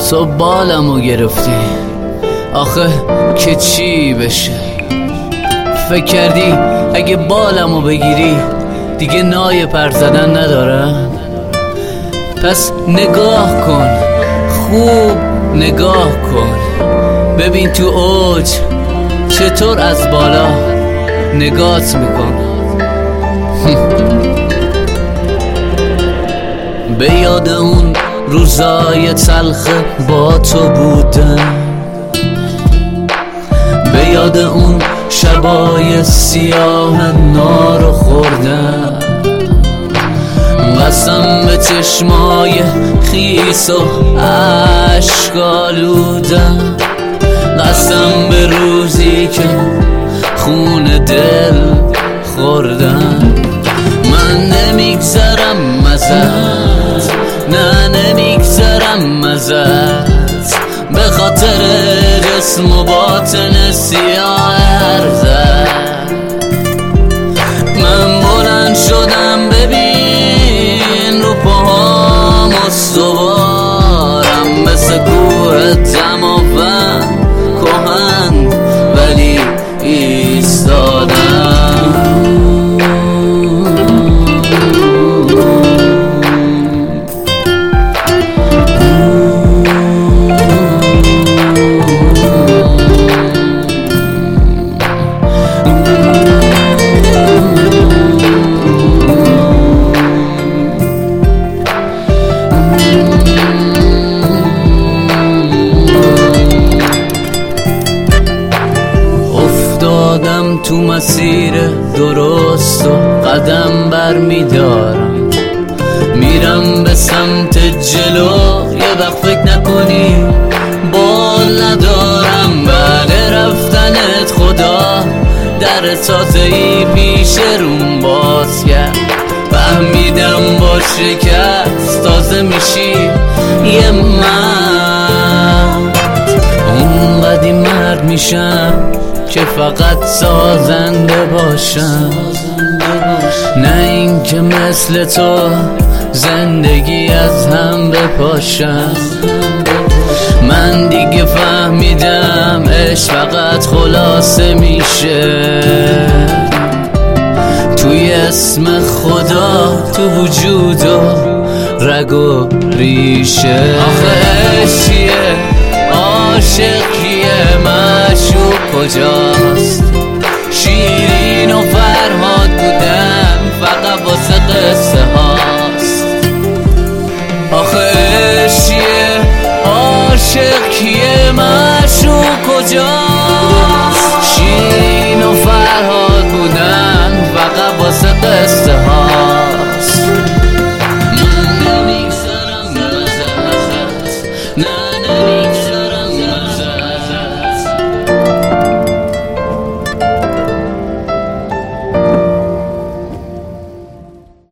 تو بالمو گرفتی، آخه که چی بشه؟ فکر کردی اگه بالمو بگیری دیگه نای پر زدن ندارم؟ پس نگاه کن، خوب نگاه کن، ببین تو اوج چطور از بالا نگات میکن. به یاد اون روزای تلخ با تو بودم، به یاد اون شبای سیاه نارو خوردم، قسم به چشمای خیس و عشق آلودم، قسم به روزی که خون دل خوردم. من نمیگذرم ازت، نه نمیگذرم ازت، به خاطر جسم و باطن سیاه ارزت. من بلند شدم ببین رو پاهام استوارم، مثل کوه دماوند کهن ولی ایستادم. تو مسیر درست و قدم بر میدارم، میرم به سمت جلو، یه وقت فکر نکنی بال ندارم. بعد رفتنت خدا در تازه‌ای پیش روم باز کرد، فهمیدم با شکست تازه میشی یه مرد. اونقدی مرد میشم که فقط سازنده باشم، نه این که مثل تو زندگی از هم بپاشم. من دیگه فهمیدم عشق فقط خلاصه میشه توی اسم خدا، تو وجود و رگ و ریشه. آخه عشقیه، عاشق کیه، معشوق کجاست؟ شیرین و فرهاد بودم فقط واسه قصه هاست. آخه عشقیه، عاشق کیه، معشوق کجاست؟